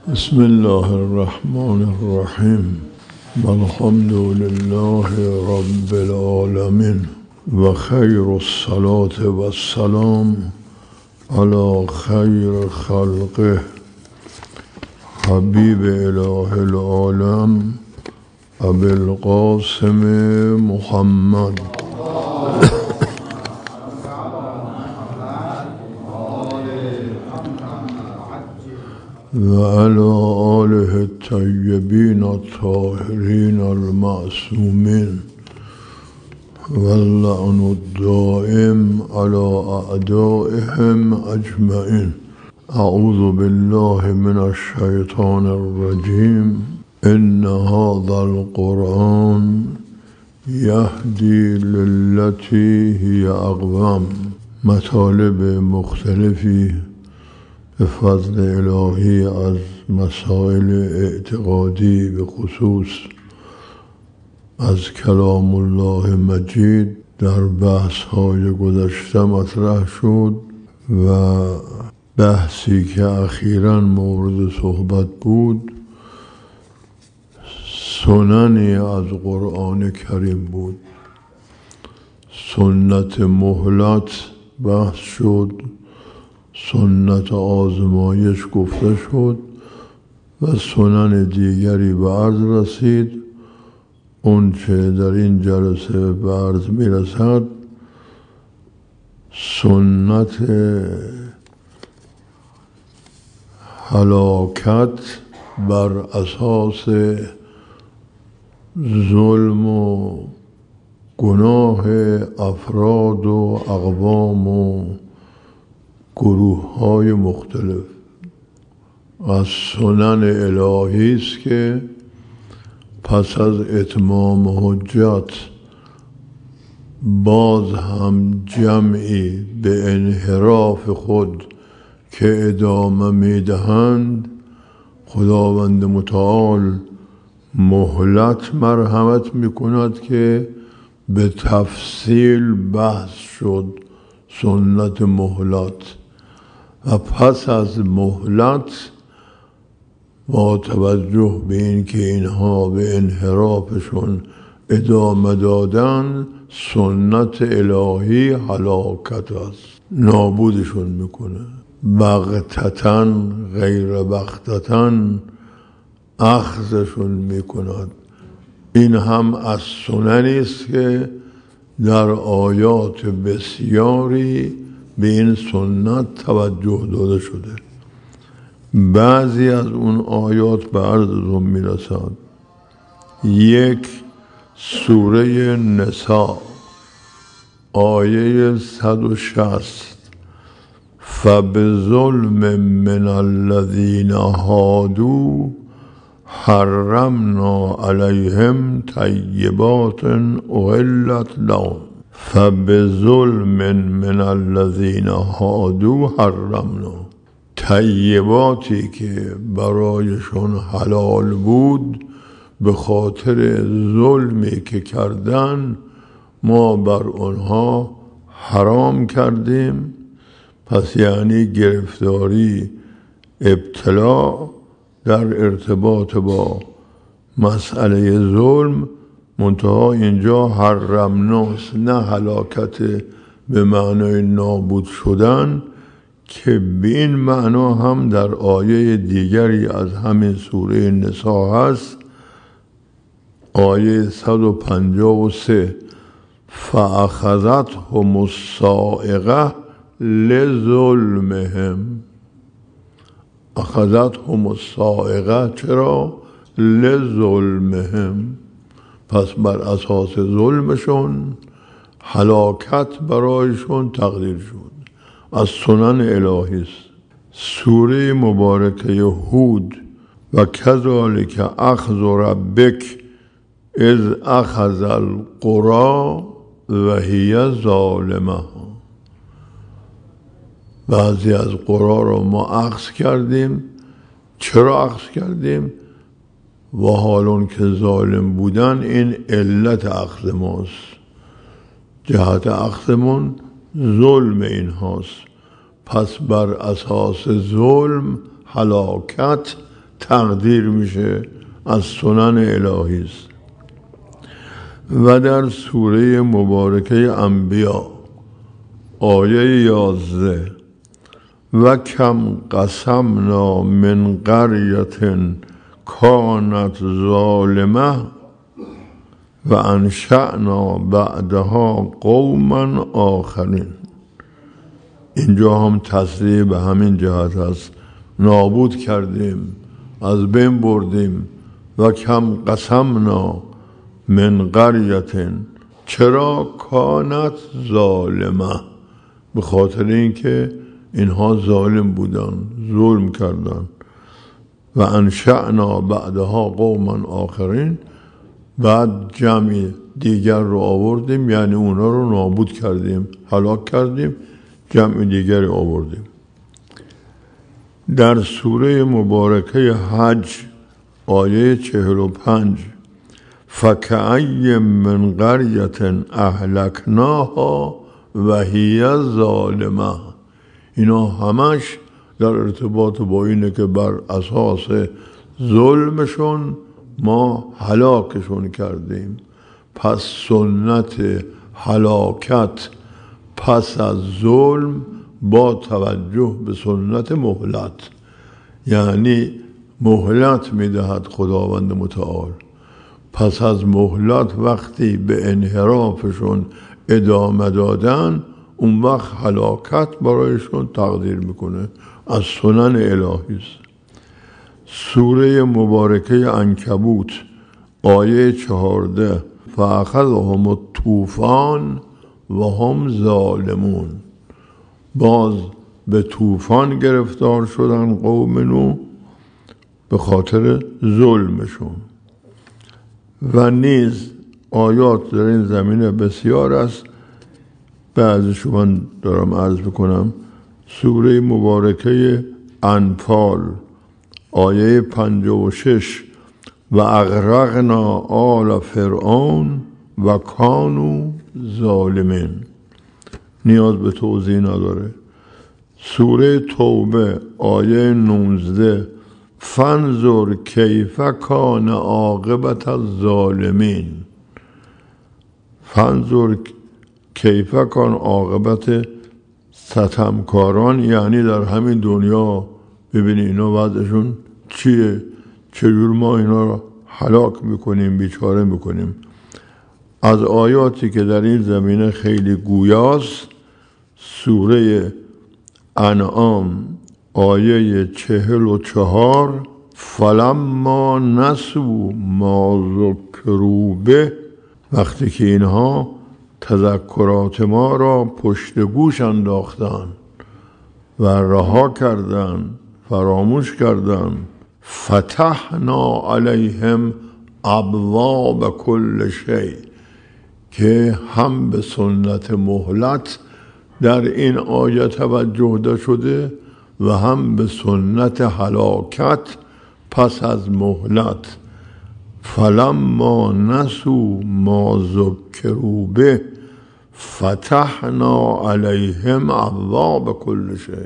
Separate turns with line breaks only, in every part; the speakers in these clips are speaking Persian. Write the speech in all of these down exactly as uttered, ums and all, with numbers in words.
بسم الله الرحمن الرحیم والحمد لله رب العالمین و خیر الصلاة و السلام علی خیر خلقه حبیب اله العالم ابی القاسم محمد و علی آله الطیبین الطاهرین المعصومین واللعن الدائم علی اعدائهم اجمعین. اعوذ بالله من الشیطان الرجیم. ان هذا القرآن یهدی للتی هی اقوم. مطالب مختلفی به فضل الهی از مسائل اعتقادی به خصوص از کلام الله مجید در بحث های گذشته مطرح شد و بحثی که اخیراً مورد صحبت بود سننی از قرآن کریم بود. سنت مهلت بحث شد، سنت آزمایش گفته شد و سنن دیگری به عرض رسید. اون چه در این جلسه به عرض می رسد سنت هلاکت بر اساس ظلم و گناه افراد و اقوام و گروه های مختلف. از سنن الهی است که پس از اتمام حجت باز هم جمعی به انحراف خود که ادامه میدهند خداوند متعال مهلت مرحمت میکند که به تفصیل بحث شد سنت مهلت. و پس از مهلت با توجه به این که اینها به انحرافشون ادامه دادن سنت الهی هلاکت است، نابودشون میکنه. بغتتن غیر بغتتن اخذشون میکند. این هم از سننی است که در آیات بسیاری به این سنت توجه داده شده. بعضی از اون آیات به عرضتون میرسد. یک، سوره نساء آیه صد و شصت. فبظلم من الذین هادوا حرمنا علیهم طیبات احلت لهم. فبظلم من الذین هادوا حرمنا. طیباتی که برایشون حلال بود به خاطر ظلمی که کردن ما بر آنها حرام کردیم. پس یعنی گرفتاری، ابتلا در ارتباط با مسئله ظلم، منتها اینجا حرمناست، نه هلاکت به معنای نابود شدن که به این معنا هم در آیه دیگری از همین سوره نساء هست. آیه صد و پنجاه و سه. فأخذتهم الصاعقة لظلمهم. اخذتهم الصاعقة چرا؟ لظلمهم. پس بر اساس ظلمشون هلاکت برایشون تقدیر شد. از سنن الهی است. سوره مبارکه هود و کذالک اخذ ربک اذ اخذ القری و هی ظالمه. بعضی از قرا را ما اخذ کردیم. چرا اخذ کردیم؟ و حالون که ظالم بودن این علت اخذ ماست. جهت اخذمون ظلم این هاست. پس بر اساس ظلم هلاکت تقدیر میشه، از سنن الهی است. و در سوره مبارکه انبیا آیه یازده و کم قسمنا من قریة کانت ظالمه و انشأنا بعدها قوما آخرین. اینجا هم تصریح به همین جهت است، نابود کردیم، از بین بردیم. و کم قسمنا من قریة، چرا؟ کانت ظالمه، به خاطر اینکه اینها ظالم بودن، ظلم کردن. و انشأنا بعدها قوما آخرین، بعد جمع دیگر رو آوردیم، یعنی اونا رو نابود کردیم، هلاک کردیم، جمع دیگری آوردیم. در سوره مبارکه حج آیه چهل و پنج فکأی من قریة اهلکناها و هی ظالمه، اینا همش در ارتباط با اینه که بر اساس ظلمشون ما هلاکشون کردیم. پس سنت هلاکت پس از ظلم با توجه به سنت مهلت، یعنی مهلت میدهد خداوند متعال. پس از مهلت وقتی به انحرافشون ادامه دادن، اون وقت هلاکت برایشون تقدیر میکنه، از سنن الهی است. سوره مبارکه عنکبوت آیه چهارده فاخذهم الطوفان و هم ظالمون، باز به طوفان گرفتار شدن قوم نوح به خاطر ظلمشون. و نیز آیات در این زمینه بسیار است، بعضیشو من دارم عرض بکنم. سوره مبارکه انفال آیه پنجاه و شش و اغرقنا آل فرعون و کانوا ظالمین، نیاز به توضیح نداره. سوره توبه آیه نوزده فانظر کیف کان عاقبت الظالمین، فانظر کیف کان عاقبت ستمکاران، یعنی در همین دنیا ببینی اینا وضعشون چیه، چجور ما اینا رو هلاک میکنیم، بیچاره میکنیم. از آیاتی که در این زمینه خیلی گویاست، سوره انعام آیه چهل و چهار فلما نسوا ما ذکروا به، وقتی که اینها تذکرات ما را پشت گوش انداختن و رها کردن، فراموش کردن، فتحنا علیهم ابواب کل شیء، که هم به سنت مهلت در این آیه توجه شده و هم به سنت هلاکت پس از مهلت. فلما نسوا ما ذکروا به فتحنا علیهم ابواب کل شیء،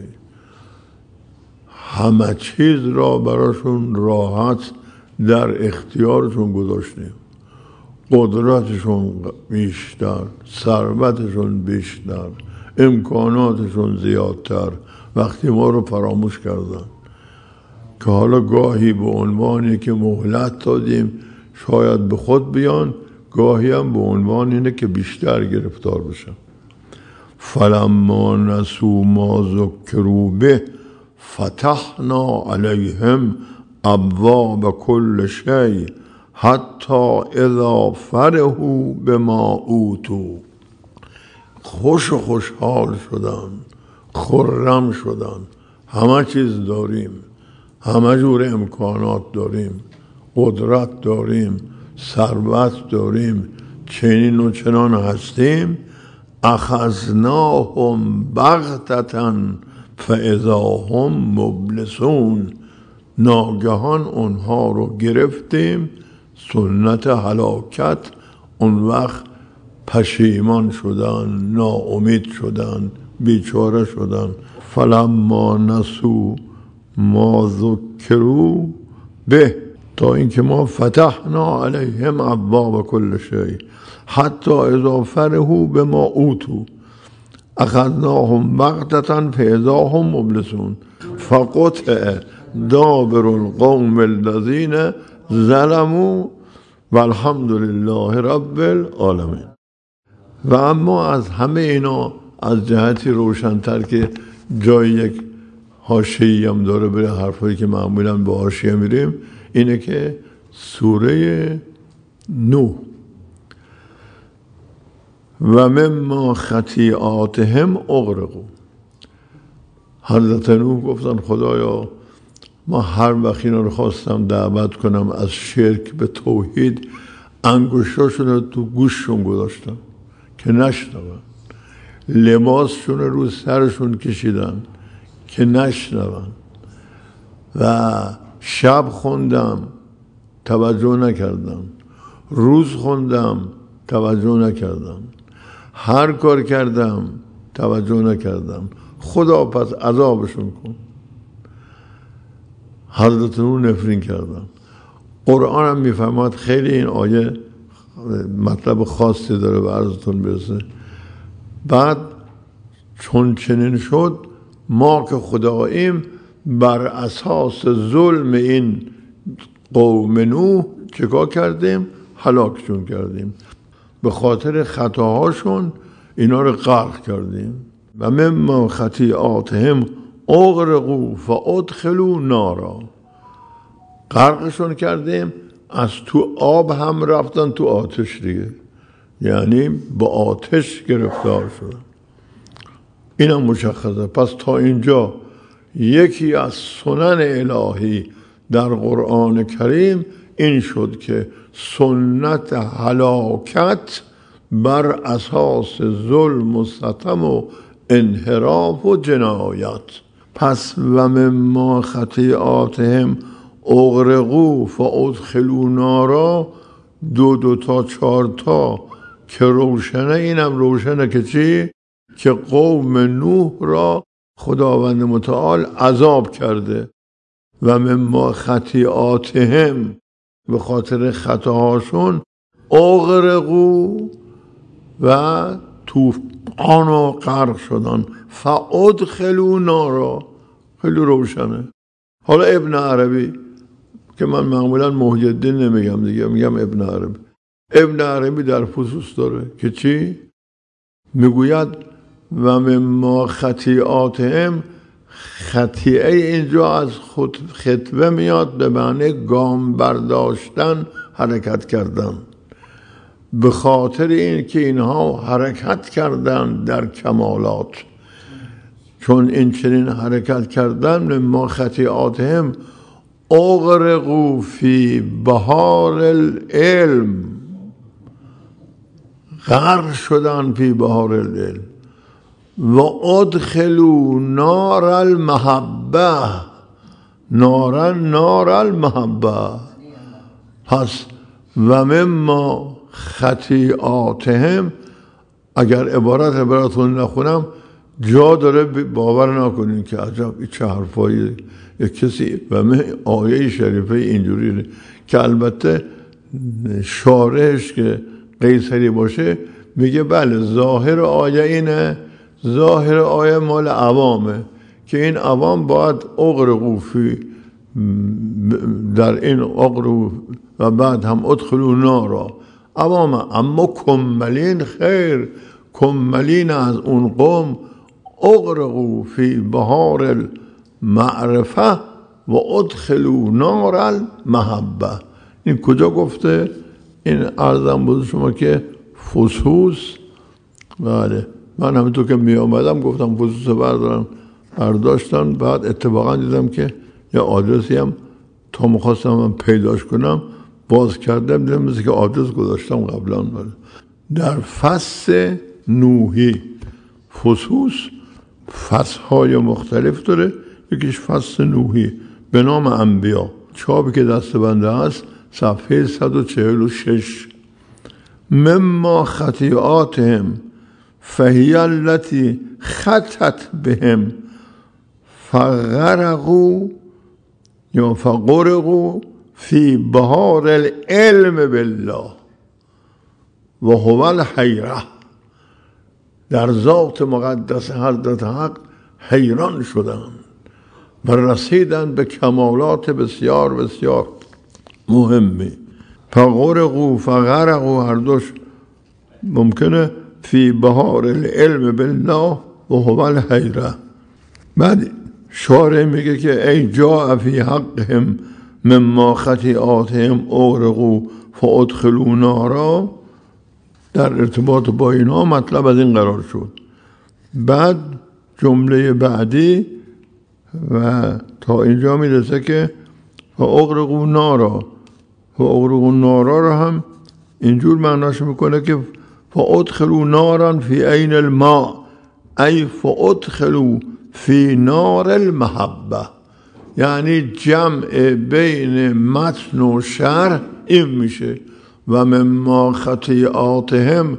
همه چیز را براشون راحت در اختیارشون گذاشتیم، قدرتشون بیشتر، ثروتشون بیشتر، امکاناتشون زیادتر، وقتی ما رو فراموش کردن. که حالا گاهی به عنوانی که مهلت دادیم شاید به خود بیان، گاهی هم به عنوان اینه که بیشتر گرفتار بشن. فلما نسوا ما ذکروا به فتحنا علیهم ابواب کل شیء حتی اذا فرحوا بما اوتوا، خوش و خوشحال شدن، خرم شدن، همه چیز داریم، همه جور امکانات داریم، قدرت داریم، ثروت داریم، چنین و چنان هستیم. اخذناهم بغتة فاذا هم مبلسون، ناگهان اونها رو گرفتیم، سنت هلاکت، اون وقت پشیمان شدن، ناامید شدن، بیچاره شدن. فلما نسوا ما ذکروا به تا اینکه ما فتحنا علیهم ابواب کل شیء حتی اذا فرحوا بما اوتوا اخذناهم بغتة فاذا هم مبلسون فقطع دابر القوم الذین ظلموا والحمد لله رب العالمین. و اما از همه اینا از جهتی روشن‌تر که جای یک حاشیه‌ای هم داره برای حرفایی که معمولاً با حاشیه میریم، اینه که سوره نوح و مما خطیئاتهم اغرقوا، حضرت نوح گفتن خدایا ما هر وقت اینا رو خواستم دعوت کنم از شرک به توحید انگشتاشون رو تو گوششون گذاشتم که نشنون، لباسشون رو سرشون کشیدن که نشنون و شب خوندم توجه نکردم، روز خوندم توجه نکردم، هر کار کردم توجه نکردم، خدا پس عذابشون کن. حضرت نوح نفرین کردم. قرآن هم میفهمد خیلی این آیه مطلب خاصی داره به عرضتون برسه. بعد چون چنین شد ما که خداییم بر اساس ظلم این قوم نوح چیکار کردیم؟ هلاکشون کردیم، به خاطر خطاهاشون اینا رو غرق کردیم. و مما خطیئاتهم اغرقوا فادخلوا نارا، غرقشون کردیم، از تو آب هم رفتن تو آتش دیگه، یعنی با آتش گرفتار شدن. اینم مشخصه. پس تا اینجا یکی از سنن الهی در قرآن کریم این شد که سنت هلاکت بر اساس ظلم و ستم و انحراف و جنایت. پس و مما خطیئاتهم اغرقوا فادخلوا نارا، دو دو تا چهار تا که روشنه، اینم روشنه که چی؟ که قوم نوح را خداوند متعال عذاب کرده. و مما خطیئاتهم، به خاطر خطاهاشون، اغرقوا و طوفان و غرق شدن، فادخلوا نارا، خیلی روشنه. حالا ابن عربی که من معمولا محی الدین نمیگم دیگه، میگم ابن عربی. ابن عربی در خصوص داره که چی؟ میگوید و مما خطیئاتهم، خطیئه اینجا از خود خطبه میاد به معنی گام برداشتن، حرکت کردن. به خاطر این که اینها حرکت کردن در کمالات، چون این چنین حرکت کردن مما خطیئاتهم اغرقوا فی بحار العلم، غرق شدن فی بحار العلم. و ادخلوا نار المحبه، نارا نار المحبه. پس و مما خطیئاتهم، اگر عبارت براتون نخونم جا داره باور نکنین که عجب این چه حرفایی یک کسی و من آیه شریفه اینجوری که البته شارحش که قیصری باشه میگه بله ظاهر آیه اینه، ظاهر آیه مال عوامه که این عوام باید اغرقوا فی، در این اغرقوا و بعد هم ادخلوا نارا عوام، اما کملین خیر، کملین از اون قوم اغرقوا فی بحار المعرفه و ادخلوا نار المحبه. این کجا گفته؟ این عرضم بود شما که فصوص. بله من همینطور که می آمدم گفتم فصوص بردارم، برداشتم. بعد اتفاقا دیدم که یه آدرسی هم تا مخواستم من پیداش کنم باز کردم، دیدم مثل که آدرس گذاشتم قبلا. در فصل نوحی فصوص فصل‌های مختلف داره، یکیش فصل نوحی به نام انبیا، چاپی که دست بنده هست صفحه صد و چهل و شش. مما خطیئاتهم فهی التي خطت بهم فغرقوا یا فغرقوا فی بحار العلم بالله و هو الحیره، در ذات مقدس حضرت حق حیران شدند و رسیدند به کمالات بسیار بسیار مهمی. فغرقوا فغرقوا هر دوش ممکنه فی بحار العلم بالله و هو الحیره. بعد شارع میگه که ای جاء فی حقهم مما خطیئاتهم اغرقوا فادخلوا نارا، در ارتباط با اینا مطلب از این قرار شد. بعد جمله بعدی و تا اینجا میرسه که فاغرقوا نارا، فاغرقوا نارا رو هم اینجور معناش میکنه که فادخلوا نارا فی عین الماء، ای فادخلوا فی نار المحبه، یعنی جمع بین متن و شرح این میشه و مما خطیئاتهم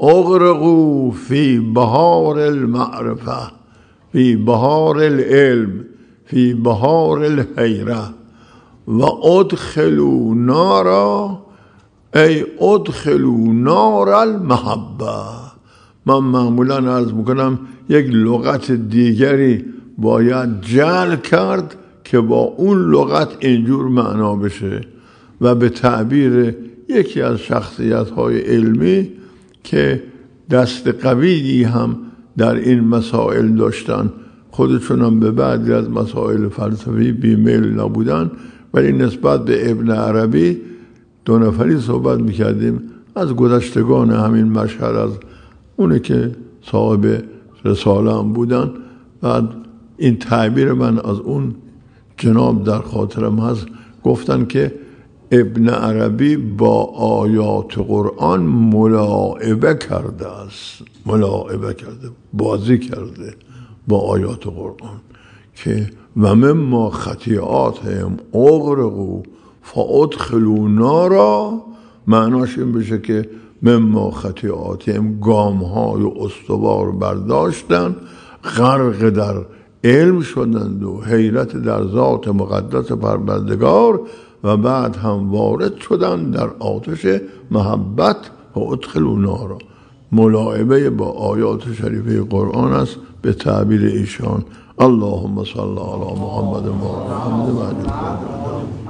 اغرقوا فی بحار المعرفه فی بحار العلم فی بحار الحیره و ادخلوا نارا ای ادخلوا نار المحبه. من معمولا عرض میکنم یک لغت دیگری باید جعل کرد که با اون لغت اینجور معنا بشه و به تعبیر یکی از شخصیت‌های علمی که دست قویی هم در این مسائل داشتن، خودشون هم به بعضی از مسائل فلسفی بیمیل نبودن، ولی نسبت به ابن عربی دو نفری صحبت میکردیم از گذشتگان همین مشهد، از اونه که صاحب رساله هم بودن. بعد این تعبیر من از اون جناب در خاطرم هست، گفتن که ابن عربی با آیات قرآن ملاعبه کرده است، ملاعبه کرده، بازی کرده با آیات قرآن که و مما خطیئاتهم اغرقوا فادخلوا نارا، معناش این بشه که مما خطیئاتهم گام‌های استوار برداشتن، غرق در علم شدند و حیرت در ذات مقدس پروردگار و بعد هم وارد شدند در آتش محبت و ادخلوا نارا. ملاعبه با آیات شریفه قرآن است به تعبیر ایشان. اللهم صل علی محمد و آل محمد.